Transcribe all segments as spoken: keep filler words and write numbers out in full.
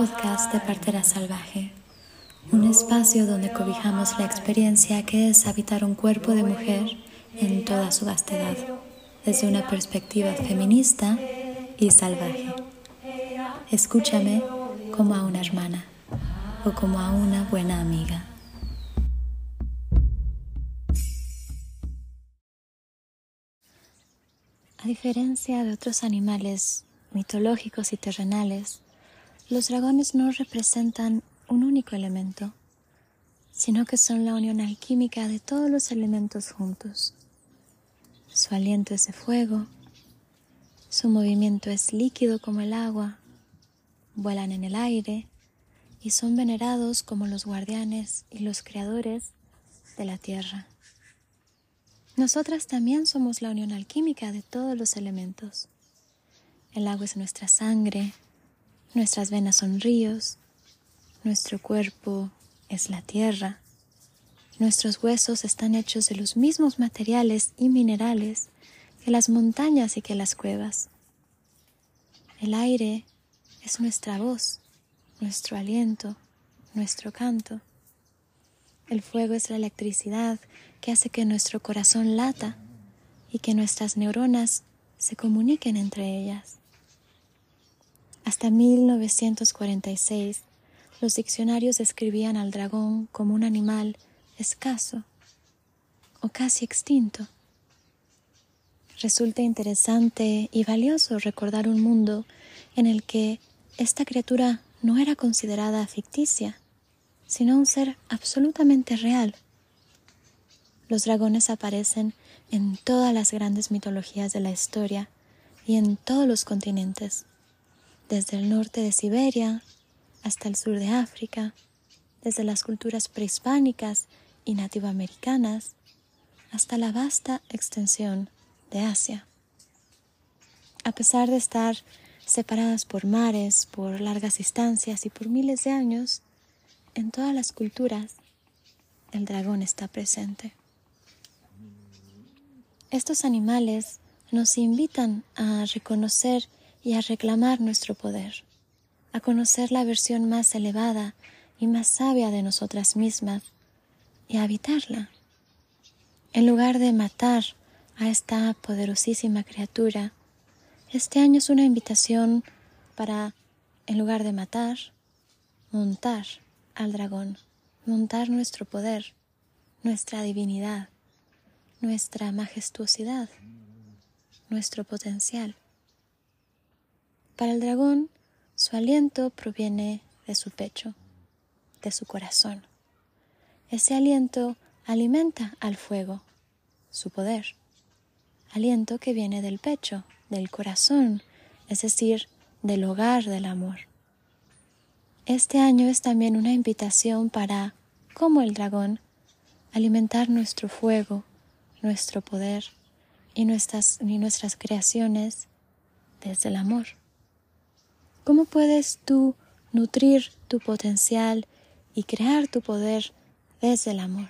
podcast de Partera Salvaje, un espacio donde cobijamos la experiencia que es habitar un cuerpo de mujer en toda su vastedad, desde una perspectiva feminista y salvaje. Escúchame como a una hermana o como a una buena amiga. A diferencia de otros animales mitológicos y terrenales, los dragones no representan un único elemento, sino que son la unión alquímica de todos los elementos juntos. Su aliento es de fuego, su movimiento es líquido como el agua, vuelan en el aire y son venerados como los guardianes y los creadores de la tierra. Nosotras también somos la unión alquímica de todos los elementos. El agua es nuestra sangre, nuestras venas son ríos, nuestro cuerpo es la tierra, nuestros huesos están hechos de los mismos materiales y minerales que las montañas y que las cuevas. El aire es nuestra voz, nuestro aliento, nuestro canto. El fuego es la electricidad que hace que nuestro corazón lata y que nuestras neuronas se comuniquen entre ellas. Hasta mil novecientos cuarenta y seis, los diccionarios describían al dragón como un animal escaso o casi extinto. Resulta interesante y valioso recordar un mundo en el que esta criatura no era considerada ficticia, sino un ser absolutamente real. Los dragones aparecen en todas las grandes mitologías de la historia y en todos los continentes, desde el norte de Siberia hasta el sur de África, desde las culturas prehispánicas y nativoamericanas hasta la vasta extensión de Asia. A pesar de estar separadas por mares, por largas distancias y por miles de años, en todas las culturas el dragón está presente. Estos animales nos invitan a reconocer y a reclamar nuestro poder, a conocer la versión más elevada y más sabia de nosotras mismas y a habitarla. En lugar de matar a esta poderosísima criatura, este año es una invitación para, en lugar de matar, montar al dragón, montar nuestro poder, nuestra divinidad, nuestra majestuosidad, nuestro potencial. Para el dragón, su aliento proviene de su pecho, de su corazón. Ese aliento alimenta al fuego, su poder. Aliento que viene del pecho, del corazón, es decir, del hogar del amor. Este año es también una invitación para, como el dragón, alimentar nuestro fuego, nuestro poder y nuestras, y nuestras creaciones desde el amor. ¿Cómo puedes tú nutrir tu potencial y crear tu poder desde el amor?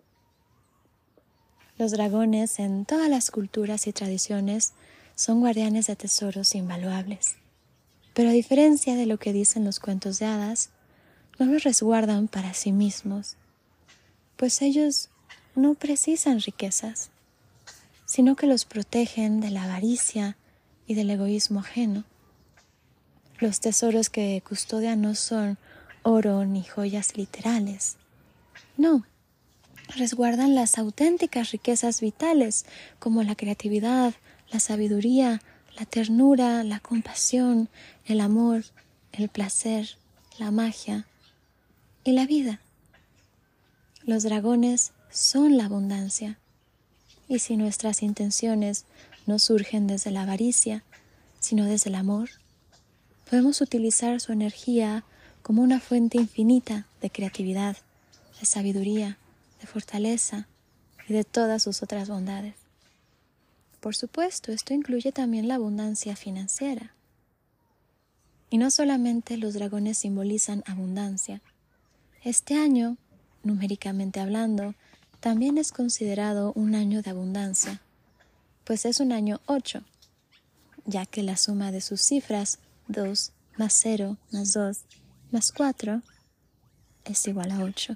Los dragones en todas las culturas y tradiciones son guardianes de tesoros invaluables. Pero a diferencia de lo que dicen los cuentos de hadas, no los resguardan para sí mismos, pues ellos no precisan riquezas, sino que los protegen de la avaricia y del egoísmo ajeno. Los tesoros que custodian no son oro ni joyas literales. No, resguardan las auténticas riquezas vitales como la creatividad, la sabiduría, la ternura, la compasión, el amor, el placer, la magia y la vida. Los dragones son la abundancia, y si nuestras intenciones no surgen desde la avaricia, sino desde el amor, podemos utilizar su energía como una fuente infinita de creatividad, de sabiduría, de fortaleza y de todas sus otras bondades. Por supuesto, esto incluye también la abundancia financiera. Y no solamente los dragones simbolizan abundancia. Este año, numéricamente hablando, también es considerado un año de abundancia, pues es un año ocho, ya que la suma de sus cifras, dos más cero más dos, más cuatro es igual a ocho.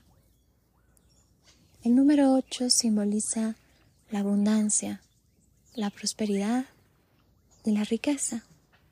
El número ocho simboliza la abundancia, la prosperidad y la riqueza.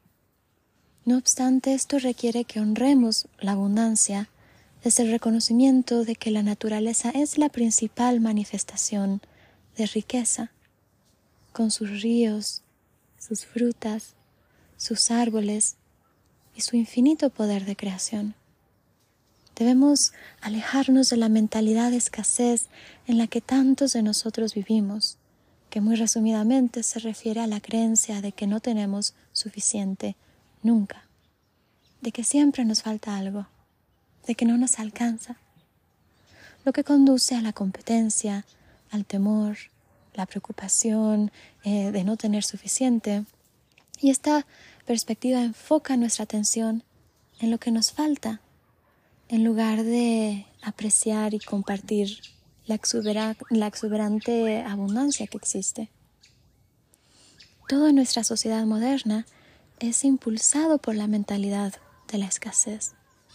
No obstante, esto requiere que honremos la abundancia desde el reconocimiento de que la naturaleza es la principal manifestación de riqueza, con sus ríos, sus frutas, sus árboles y su infinito poder de creación. Debemos alejarnos de la mentalidad de escasez en la que tantos de nosotros vivimos, que muy resumidamente se refiere a la creencia de que no tenemos suficiente nunca, de que siempre nos falta algo, de que no nos alcanza, lo que conduce a la competencia, al temor, la preocupación eh, de no tener suficiente. Y esta perspectiva enfoca nuestra atención en lo que nos falta, en lugar de apreciar y compartir la, exubera, la exuberante abundancia que existe. Todo en nuestra sociedad moderna es impulsado por la mentalidad de la escasez.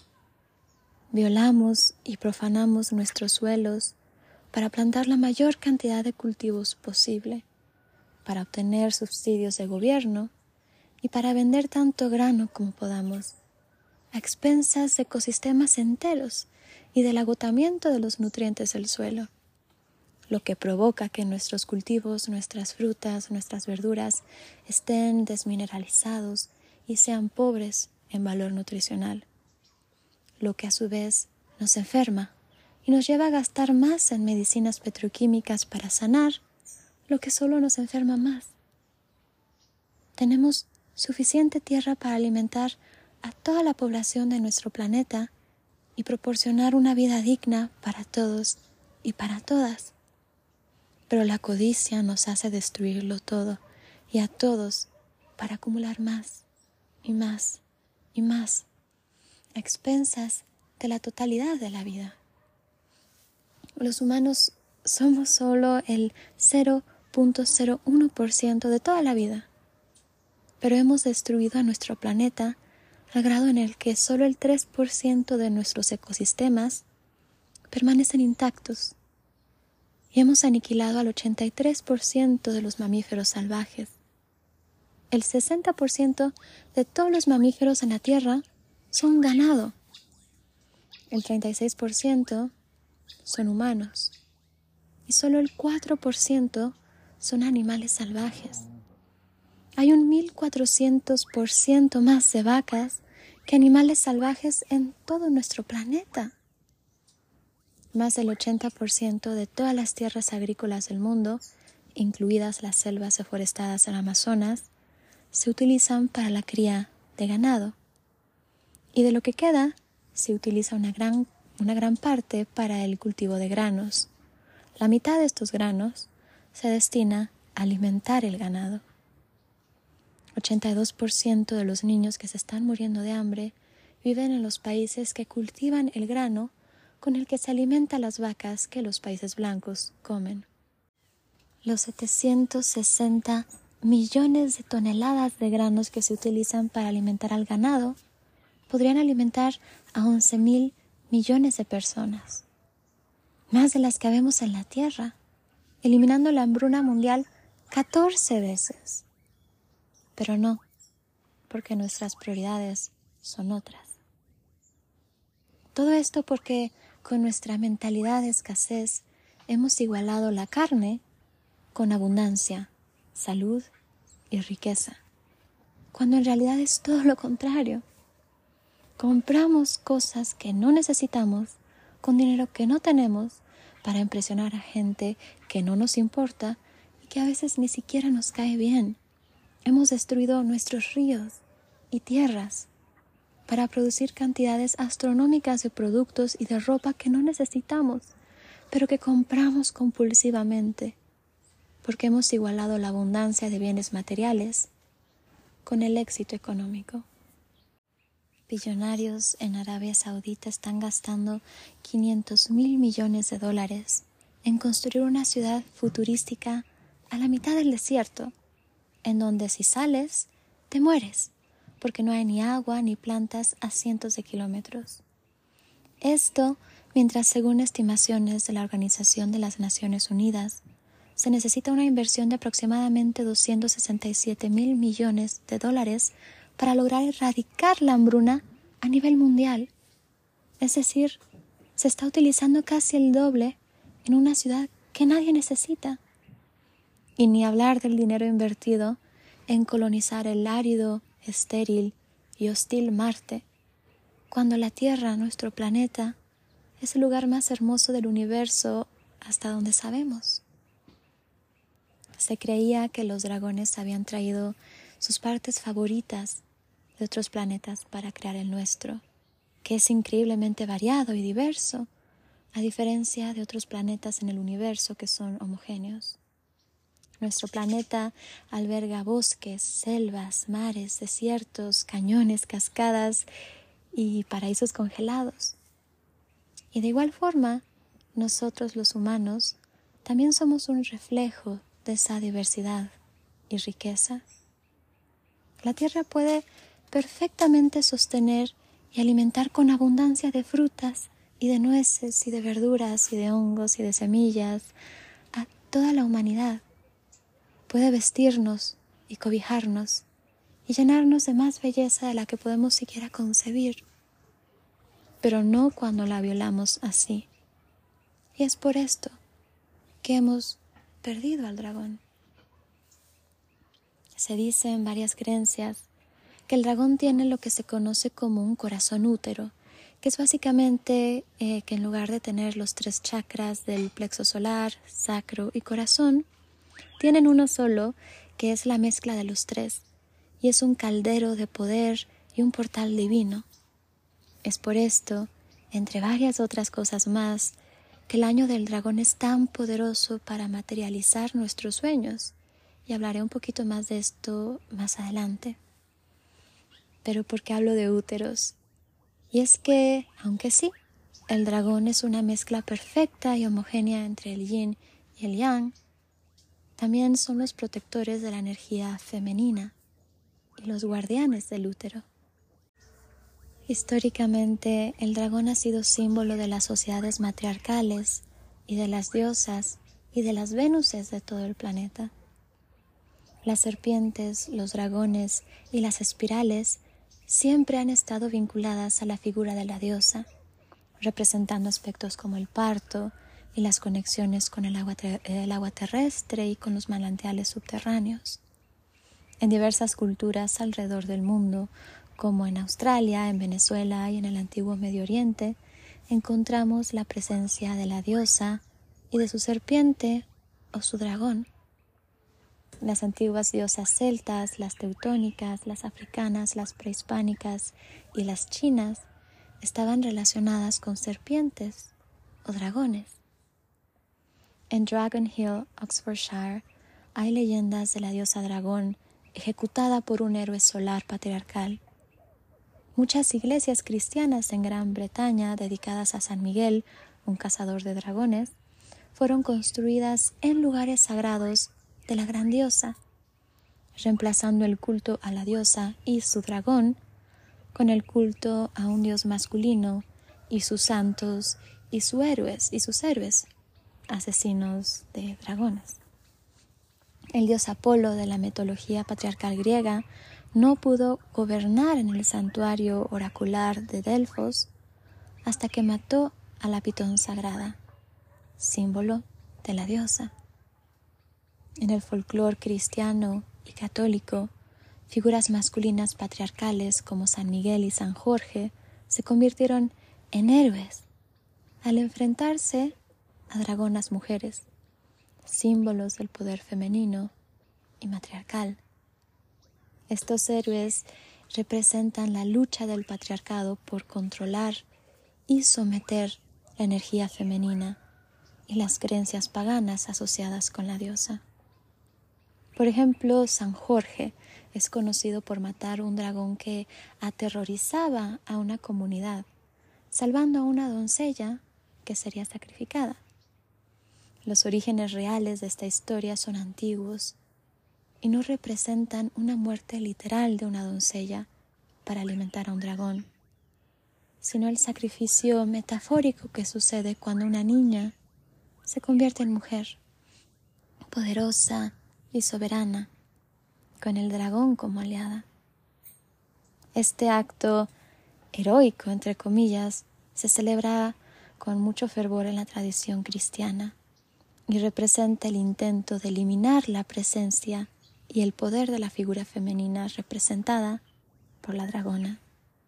Violamos y profanamos nuestros suelos para plantar la mayor cantidad de cultivos posible, para obtener subsidios de gobierno y para vender tanto grano como podamos, a expensas de ecosistemas enteros y del agotamiento de los nutrientes del suelo, lo que provoca que nuestros cultivos, nuestras frutas, nuestras verduras estén desmineralizados y sean pobres en valor nutricional, lo que a su vez nos enferma y nos lleva a gastar más en medicinas petroquímicas para sanar, lo que solo nos enferma más. Tenemos suficiente tierra para alimentar a toda la población de nuestro planeta y proporcionar una vida digna para todos y para todas. Pero la codicia nos hace destruirlo todo y a todos para acumular más y más y más, a expensas de la totalidad de la vida. Los humanos somos solo el cero punto cero uno por ciento de toda la vida, pero hemos destruido a nuestro planeta al grado en el que solo el tres por ciento de nuestros ecosistemas permanecen intactos y hemos aniquilado al ochenta y tres por ciento de los mamíferos salvajes. El sesenta por ciento de todos los mamíferos en la Tierra son ganado. El treinta y seis por ciento son humanos y solo el cuatro por ciento son animales salvajes. Hay un mil cuatrocientos por ciento más de vacas que animales salvajes en todo nuestro planeta. Más del ochenta por ciento de todas las tierras agrícolas del mundo, incluidas las selvas deforestadas del Amazonas, se utilizan para la cría de ganado. Y de lo que queda, se utiliza una gran, una gran parte para el cultivo de granos. La mitad de estos granos se destina a alimentar el ganado. ochenta y dos por ciento de los niños que se están muriendo de hambre viven en los países que cultivan el grano con el que se alimentan las vacas que los países blancos comen. Los setecientos sesenta millones de toneladas de granos que se utilizan para alimentar al ganado podrían alimentar a once mil millones de personas, más de las que habemos en la Tierra, eliminando la hambruna mundial catorce veces. Pero no, porque nuestras prioridades son otras. Todo esto porque con nuestra mentalidad de escasez hemos igualado la carne con abundancia, salud y riqueza, cuando en realidad es todo lo contrario. Compramos cosas que no necesitamos con dinero que no tenemos para impresionar a gente que no nos importa y que a veces ni siquiera nos cae bien. Hemos destruido nuestros ríos y tierras para producir cantidades astronómicas de productos y de ropa que no necesitamos, pero que compramos compulsivamente, porque hemos igualado la abundancia de bienes materiales con el éxito económico. Billonarios en Arabia Saudita están gastando quinientos mil millones de dólares en construir una ciudad futurística a la mitad del desierto, en donde si sales, te mueres, porque no hay ni agua ni plantas a cientos de kilómetros. Esto mientras, según estimaciones de la Organización de las Naciones Unidas, se necesita una inversión de aproximadamente doscientos sesenta y siete mil millones de dólares para lograr erradicar la hambruna a nivel mundial. Es decir, se está utilizando casi el doble en una ciudad que nadie necesita. Y ni hablar del dinero invertido en colonizar el árido, estéril y hostil Marte, cuando la Tierra, nuestro planeta, es el lugar más hermoso del universo hasta donde sabemos. Se creía que los dragones habían traído sus partes favoritas de otros planetas para crear el nuestro, que es increíblemente variado y diverso, a diferencia de otros planetas en el universo que son homogéneos. Nuestro planeta alberga bosques, selvas, mares, desiertos, cañones, cascadas y paraísos congelados. Y de igual forma, nosotros los humanos también somos un reflejo de esa diversidad y riqueza. La Tierra puede perfectamente sostener y alimentar con abundancia de frutas y de nueces y de verduras y de hongos y de semillas a toda la humanidad. Puede vestirnos y cobijarnos y llenarnos de más belleza de la que podemos siquiera concebir, pero no cuando la violamos así. Y es por esto que hemos perdido al dragón. Se dice en varias creencias que el dragón tiene lo que se conoce como un corazón útero, que es básicamente eh, que en lugar de tener los tres chakras del plexo solar, sacro y corazón, tienen uno solo, que es la mezcla de los tres, y es un caldero de poder y un portal divino. Es por esto, entre varias otras cosas más, que el año del dragón es tan poderoso para materializar nuestros sueños, y hablaré un poquito más de esto más adelante. Pero ¿por qué hablo de úteros? Y es que, aunque sí, el dragón es una mezcla perfecta y homogénea entre el yin y el yang, también son los protectores de la energía femenina y los guardianes del útero. Históricamente, el dragón ha sido símbolo de las sociedades matriarcales y de las diosas y de las Vénuses de todo el planeta. Las serpientes, los dragones y las espirales siempre han estado vinculadas a la figura de la diosa, representando aspectos como el parto y las conexiones con el agua, ter- el agua terrestre y con los manantiales subterráneos. En diversas culturas alrededor del mundo, como en Australia, en Venezuela y en el antiguo Medio Oriente, encontramos la presencia de la diosa y de su serpiente o su dragón. Las antiguas diosas celtas, las teutónicas, las africanas, las prehispánicas y las chinas estaban relacionadas con serpientes o dragones. En Dragon Hill, Oxfordshire, hay leyendas de la diosa dragón ejecutada por un héroe solar patriarcal. Muchas iglesias cristianas en Gran Bretaña dedicadas a San Miguel, un cazador de dragones, fueron construidas en lugares sagrados de la gran diosa, reemplazando el culto a la diosa y su dragón con el culto a un dios masculino y sus santos y sus héroes y sus héroes, asesinos de dragones. El dios Apolo de la mitología patriarcal griega no pudo gobernar en el santuario oracular de Delfos hasta que mató a la pitón sagrada, símbolo de la diosa. En el folclore cristiano y católico, figuras masculinas patriarcales como San Miguel y San Jorge se convirtieron en héroes al enfrentarse a dragonas mujeres, símbolos del poder femenino y matriarcal. Estos héroes representan la lucha del patriarcado por controlar y someter la energía femenina y las creencias paganas asociadas con la diosa. Por ejemplo, San Jorge es conocido por matar un dragón que aterrorizaba a una comunidad, salvando a una doncella que sería sacrificada. Los orígenes reales de esta historia son antiguos y no representan una muerte literal de una doncella para alimentar a un dragón, sino el sacrificio metafórico que sucede cuando una niña se convierte en mujer, poderosa y soberana, con el dragón como aliada. Este acto heroico, entre comillas, se celebra con mucho fervor en la tradición cristiana y representa el intento de eliminar la presencia y el poder de la figura femenina representada por la dragona.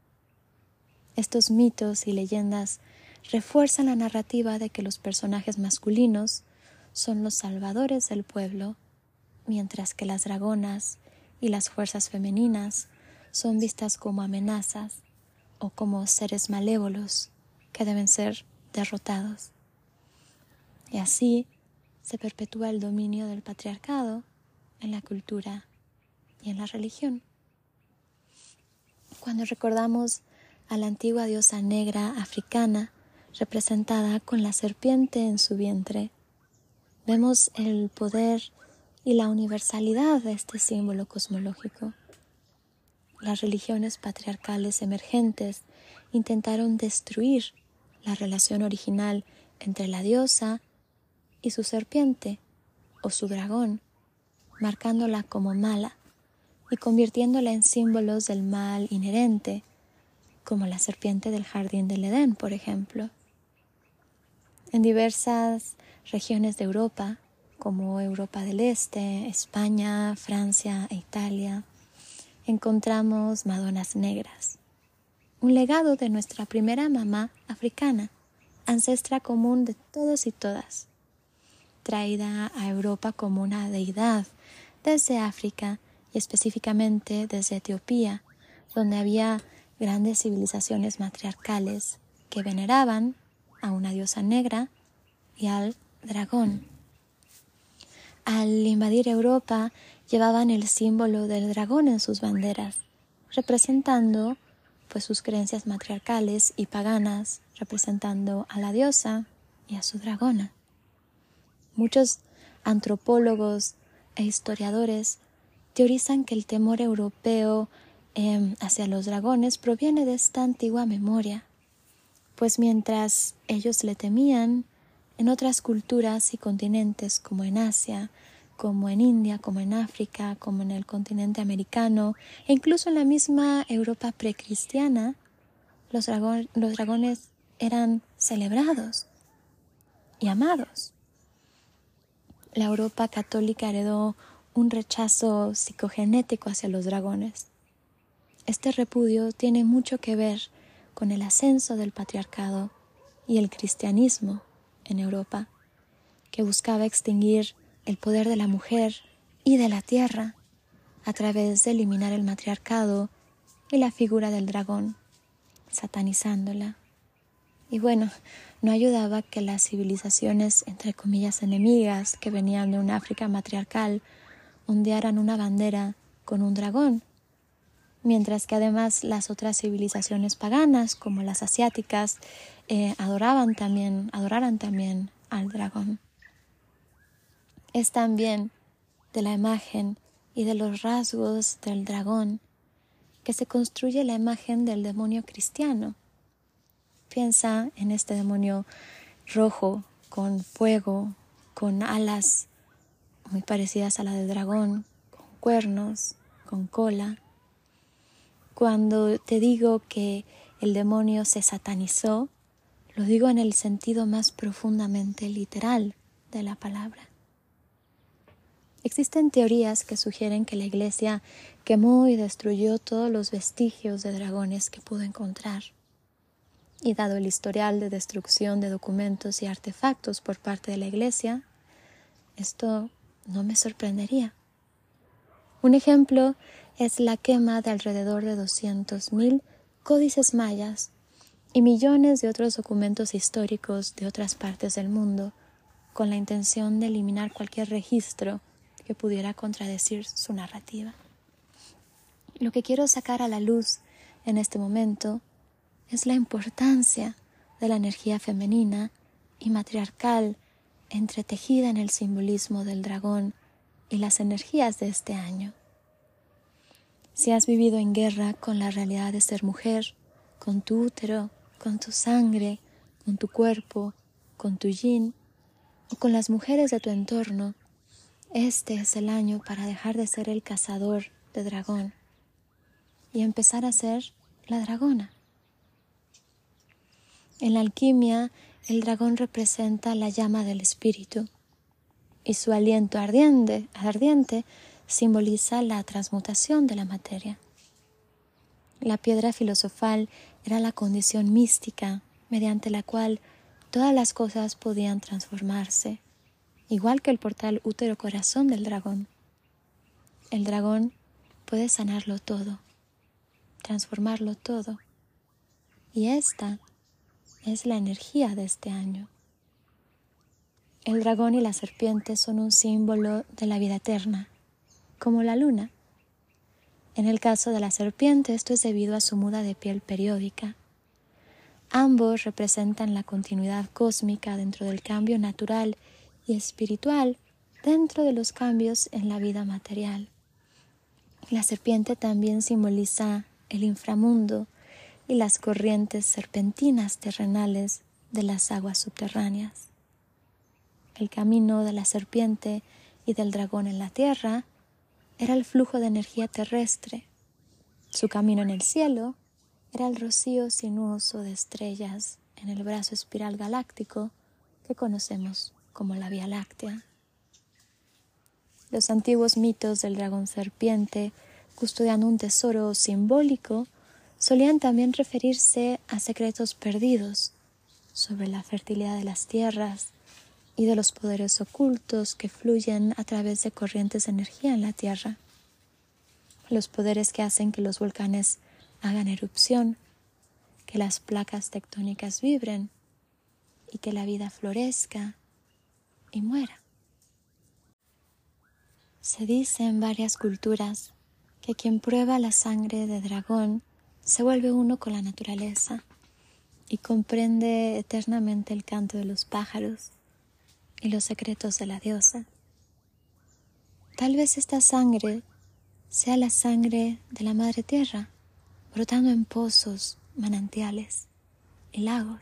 Estos mitos y leyendas refuerzan la narrativa de que los personajes masculinos son los salvadores del pueblo, mientras que las dragonas y las fuerzas femeninas son vistas como amenazas o como seres malévolos que deben ser derrotados. Y así se perpetúa el dominio del patriarcado en la cultura y en la religión. Cuando recordamos a la antigua diosa negra africana representada con la serpiente en su vientre, vemos el poder y la universalidad de este símbolo cosmológico. Las religiones patriarcales emergentes intentaron destruir la relación original entre la diosa y su serpiente o su dragón, marcándola como mala y convirtiéndola en símbolos del mal inherente, como la serpiente del jardín del Edén, por ejemplo. En diversas regiones de Europa, como Europa del Este, España, Francia e Italia, encontramos madonas negras, un legado de nuestra primera mamá africana, ancestra común de todos y todas, traída a Europa como una deidad desde África y específicamente desde Etiopía, donde había grandes civilizaciones matriarcales que veneraban a una diosa negra y al dragón. Al invadir Europa, llevaban el símbolo del dragón en sus banderas, representando pues sus creencias matriarcales y paganas, representando a la diosa y a su dragona. Muchos antropólogos e historiadores teorizan que el temor europeo eh, hacia los dragones proviene de esta antigua memoria, pues mientras ellos le temían, en otras culturas y continentes como en Asia, como en India, como en África, como en el continente americano e incluso en la misma Europa precristiana, los, dragón, los dragones eran celebrados y amados. La Europa católica heredó un rechazo psicogenético hacia los dragones. Este repudio tiene mucho que ver con el ascenso del patriarcado y el cristianismo en Europa, que buscaba extinguir el poder de la mujer y de la tierra a través de eliminar el matriarcado y la figura del dragón, satanizándola. Y bueno, no ayudaba que las civilizaciones, entre comillas, enemigas que venían de un África matriarcal ondearan una bandera con un dragón, mientras que además las otras civilizaciones paganas, como las asiáticas, eh, adoraban también, adoraran también al dragón. Es también de la imagen y de los rasgos del dragón que se construye la imagen del demonio cristiano. Piensa en este demonio rojo, con fuego, con alas muy parecidas a la del dragón, con cuernos, con cola. Cuando te digo que el demonio se satanizó, lo digo en el sentido más profundamente literal de la palabra. Existen teorías que sugieren que la Iglesia quemó y destruyó todos los vestigios de dragones que pudo encontrar. Y dado el historial de destrucción de documentos y artefactos por parte de la Iglesia, esto no me sorprendería. Un ejemplo es la quema de alrededor de doscientos mil códices mayas y millones de otros documentos históricos de otras partes del mundo, con la intención de eliminar cualquier registro que pudiera contradecir su narrativa. Lo que quiero sacar a la luz en este momento es la importancia de la energía femenina y matriarcal entretejida en el simbolismo del dragón y las energías de este año. Si has vivido en guerra con la realidad de ser mujer, con tu útero, con tu sangre, con tu cuerpo, con tu yin o con las mujeres de tu entorno, este es el año para dejar de ser el cazador de dragón y empezar a ser la dragona. En la alquimia, el dragón representa la llama del espíritu y su aliento ardiente, ardiente simboliza la transmutación de la materia. La piedra filosofal era la condición mística mediante la cual todas las cosas podían transformarse, igual que el portal útero-corazón del dragón. El dragón puede sanarlo todo, transformarlo todo, y esta es la energía de este año. El dragón y la serpiente son un símbolo de la vida eterna, como la luna. En el caso de la serpiente, esto es debido a su muda de piel periódica. Ambos representan la continuidad cósmica dentro del cambio natural y espiritual dentro de los cambios en la vida material. La serpiente también simboliza el inframundo y las corrientes serpentinas terrenales de las aguas subterráneas. El camino de la serpiente y del dragón en la tierra era el flujo de energía terrestre. Su camino en el cielo era el rocío sinuoso de estrellas en el brazo espiral galáctico que conocemos como la Vía Láctea. Los antiguos mitos del dragón serpiente, custodiando un tesoro simbólico, solían también referirse a secretos perdidos sobre la fertilidad de las tierras y de los poderes ocultos que fluyen a través de corrientes de energía en la tierra. Los poderes que hacen que los volcanes hagan erupción, que las placas tectónicas vibren y que la vida florezca y muera. Se dice en varias culturas que quien prueba la sangre de dragón se vuelve uno con la naturaleza y comprende eternamente el canto de los pájaros y los secretos de la diosa. Tal vez esta sangre sea la sangre de la Madre Tierra, brotando en pozos, manantiales y lagos.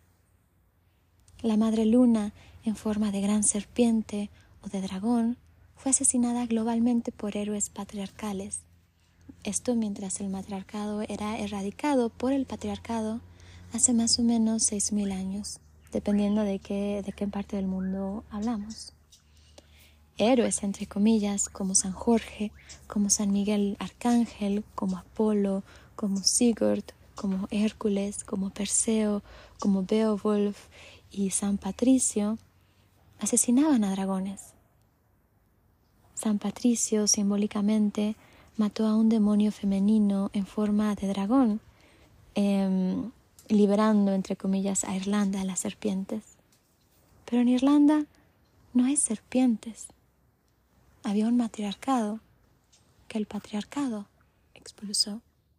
La Madre Luna, en forma de gran serpiente o de dragón, fue asesinada globalmente por héroes patriarcales. Esto mientras el matriarcado era erradicado por el patriarcado hace más o menos seis mil años, dependiendo de qué, de qué parte del mundo hablamos. Héroes, entre comillas, como San Jorge, como San Miguel Arcángel, como Apolo, como Sigurd, como Hércules, como Perseo, como Beowulf y San Patricio, asesinaban a dragones. San Patricio simbólicamente mató a un demonio femenino en forma de dragón, eh, liberando, entre comillas, a Irlanda de las serpientes. Pero en Irlanda no hay serpientes. Había un matriarcado que el patriarcado expulsó.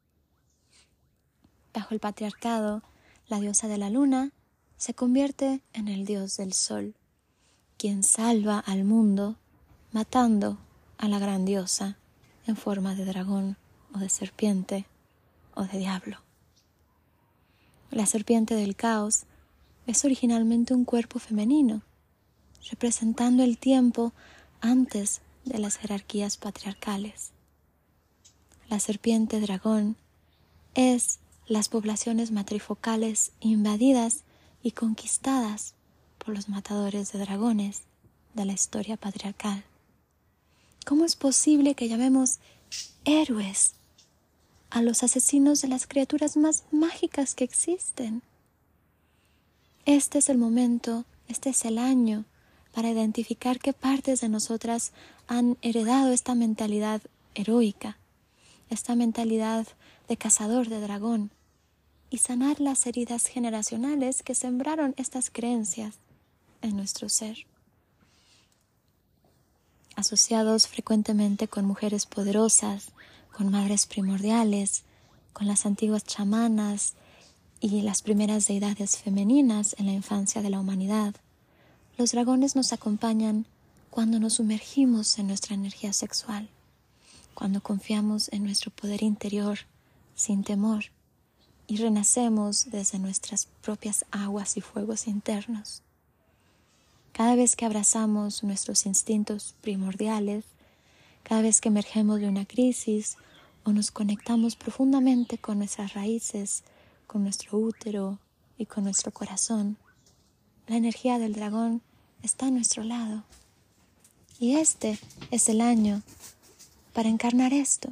Bajo el patriarcado, la diosa de la luna se convierte en el dios del sol, quien salva al mundo matando a la gran diosa en forma de dragón o de serpiente o de diablo. La serpiente del caos es originalmente un cuerpo femenino, representando el tiempo antes de las jerarquías patriarcales. La serpiente dragón es las poblaciones matrifocales invadidas y conquistadas por los matadores de dragones de la historia patriarcal. ¿Cómo es posible que llamemos héroes a los asesinos de las criaturas más mágicas que existen? Este es el momento, este es el año para identificar qué partes de nosotras han heredado esta mentalidad heroica, esta mentalidad de cazador de dragón, y sanar las heridas generacionales que sembraron estas creencias en nuestro ser. Asociados frecuentemente con mujeres poderosas, con madres primordiales, con las antiguas chamanas y las primeras deidades femeninas en la infancia de la humanidad, los dragones nos acompañan cuando nos sumergimos en nuestra energía sexual, cuando confiamos en nuestro poder interior sin temor y renacemos desde nuestras propias aguas y fuegos internos. Cada vez que abrazamos nuestros instintos primordiales, cada vez que emergemos de una crisis o nos conectamos profundamente con nuestras raíces, con nuestro útero y con nuestro corazón, la energía del dragón está a nuestro lado. Y este es el año para encarnar esto.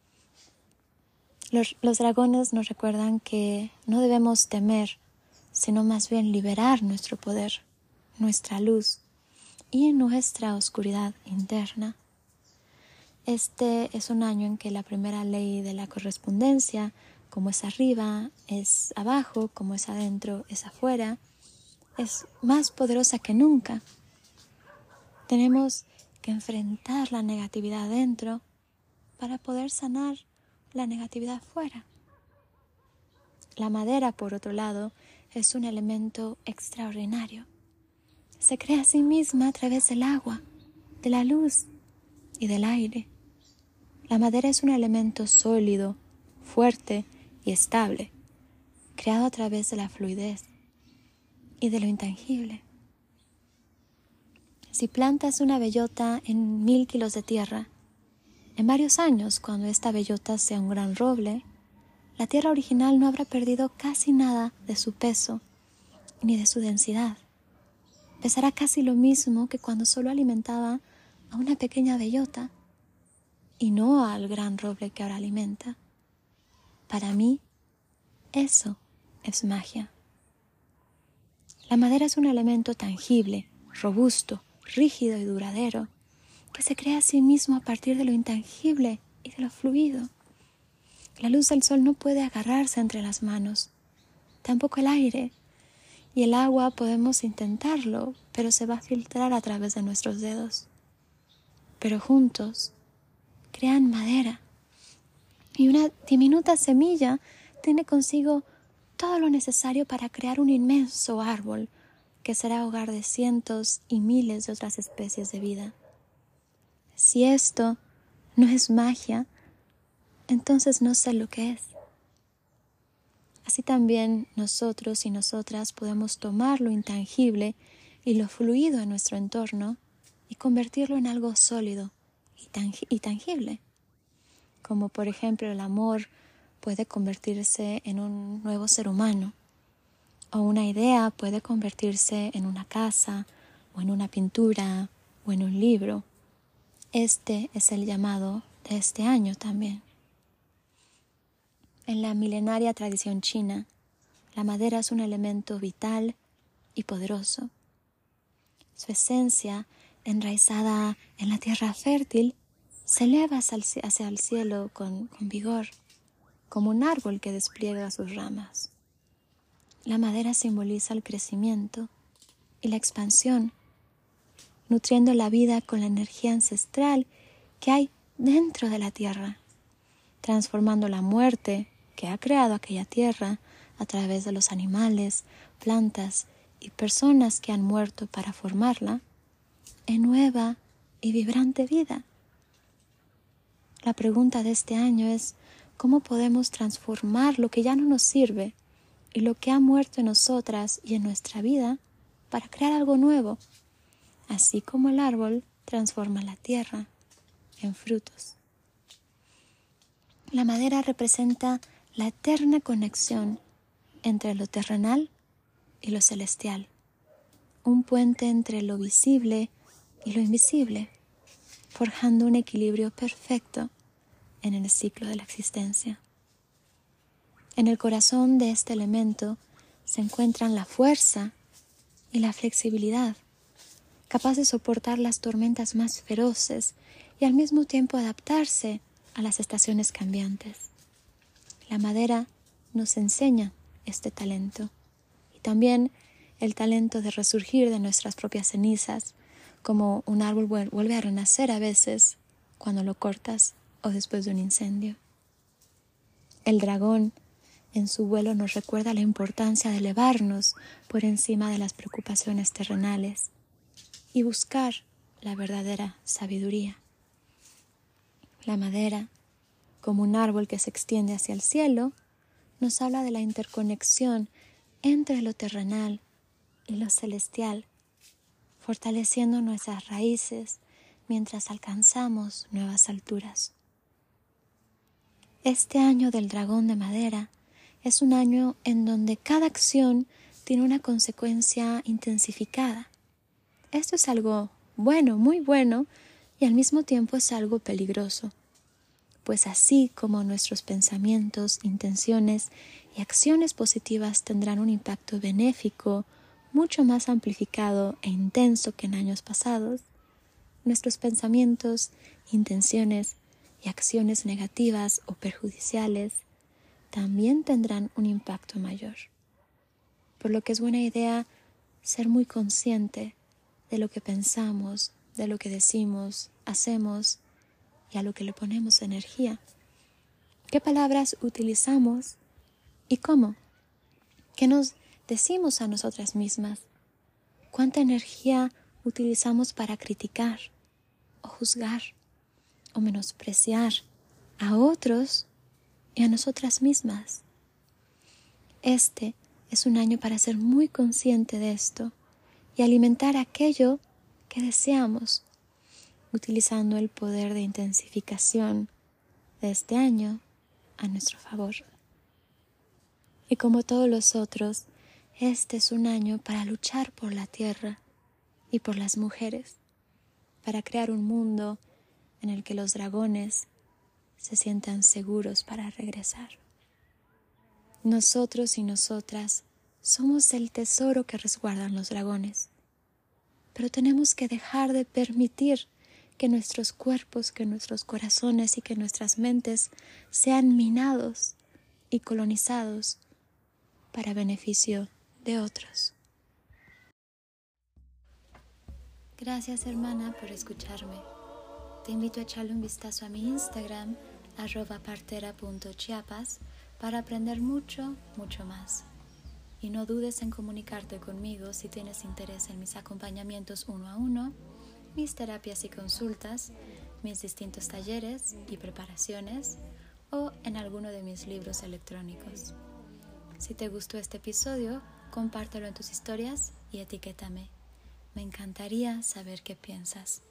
Los, los dragones nos recuerdan que no debemos temer, sino más bien liberar nuestro poder, nuestra luz y nuestra oscuridad interna. Este es un año en que la primera ley de la correspondencia, como es arriba, es abajo, como es adentro, es afuera, es más poderosa que nunca. Tenemos que enfrentar la negatividad dentro para poder sanar la negatividad fuera. La madera, por otro lado, es un elemento extraordinario. Se crea a sí misma a través del agua, de la luz y del aire. La madera es un elemento sólido, fuerte y estable, creado a través de la fluidez y de lo intangible. Si plantas una bellota en mil kilos de tierra, en varios años, cuando esta bellota sea un gran roble, la tierra original no habrá perdido casi nada de su peso ni de su densidad. Pesará casi lo mismo que cuando solo alimentaba a una pequeña bellota y no al gran roble que ahora alimenta. Para mí, eso es magia. La madera es un elemento tangible, robusto, rígido y duradero, que se crea a sí mismo a partir de lo intangible y de lo fluido. La luz del sol no puede agarrarse entre las manos, tampoco el aire, y el agua podemos intentarlo, pero se va a filtrar a través de nuestros dedos. Pero juntos crean madera, y una diminuta semilla tiene consigo todo lo necesario para crear un inmenso árbol que será hogar de cientos y miles de otras especies de vida. Si esto no es magia, entonces no sé lo que es. Así también nosotros y nosotras podemos tomar lo intangible y lo fluido en nuestro entorno y convertirlo en algo sólido y, tangi- y tangible. Como por ejemplo el amor puede convertirse en un nuevo ser humano, o una idea puede convertirse en una casa, o en una pintura, o en un libro. Este es el llamado de este año también. En la milenaria tradición china, la madera es un elemento vital y poderoso. Su esencia, enraizada en la tierra fértil, se eleva hacia el cielo con, con vigor, como un árbol que despliega sus ramas. La madera simboliza el crecimiento y la expansión, nutriendo la vida con la energía ancestral que hay dentro de la tierra, transformando la muerte que ha creado aquella tierra a través de los animales, plantas y personas que han muerto para formarla, en nueva y vibrante vida. La pregunta de este año es cómo podemos transformar lo que ya no nos sirve y lo que ha muerto en nosotras y en nuestra vida para crear algo nuevo, así como el árbol transforma la tierra en frutos. La madera representa la eterna conexión entre lo terrenal y lo celestial, un puente entre lo visible y lo invisible, forjando un equilibrio perfecto en el ciclo de la existencia. En el corazón de este elemento se encuentran la fuerza y la flexibilidad, capaz de soportar las tormentas más feroces y al mismo tiempo adaptarse a las estaciones cambiantes. La madera nos enseña este talento y también el talento de resurgir de nuestras propias cenizas, como un árbol vuelve a renacer a veces cuando lo cortas o después de un incendio. El dragón en su vuelo nos recuerda la importancia de elevarnos por encima de las preocupaciones terrenales y buscar la verdadera sabiduría. La madera, como un árbol que se extiende hacia el cielo, nos habla de la interconexión entre lo terrenal y lo celestial, fortaleciendo nuestras raíces mientras alcanzamos nuevas alturas. Este año del dragón de madera es un año en donde cada acción tiene una consecuencia intensificada. Esto es algo bueno, muy bueno, y al mismo tiempo es algo peligroso, pues así como nuestros pensamientos, intenciones y acciones positivas tendrán un impacto benéfico mucho más amplificado e intenso que en años pasados, nuestros pensamientos, intenciones y acciones negativas o perjudiciales también tendrán un impacto mayor. Por lo que es buena idea ser muy consciente de lo que pensamos, de lo que decimos, hacemos y a lo que le ponemos energía. ¿Qué palabras utilizamos y cómo? ¿Qué nos decimos a nosotras mismas? ¿Cuánta energía utilizamos para criticar o juzgar o menospreciar a otros y a nosotras mismas? Este es un año para ser muy consciente de esto y alimentar aquello que deseamos, utilizando el poder de intensificación de este año a nuestro favor. Y como todos los otros, este es un año para luchar por la tierra y por las mujeres, para crear un mundo en el que los dragones se sientan seguros para regresar. Nosotros y nosotras somos el tesoro que resguardan los dragones, pero tenemos que dejar de permitir que nuestros cuerpos, que nuestros corazones y que nuestras mentes sean minados y colonizados para beneficio de otros. Gracias, hermana, por escucharme. Te invito a echarle un vistazo a mi Instagram, arroba partera punto chiapas, para aprender mucho, mucho más. Y no dudes en comunicarte conmigo si tienes interés en mis acompañamientos uno a uno, mis terapias y consultas, mis distintos talleres y preparaciones, o en alguno de mis libros electrónicos. Si te gustó este episodio, compártelo en tus historias y etiquétame. Me encantaría saber qué piensas.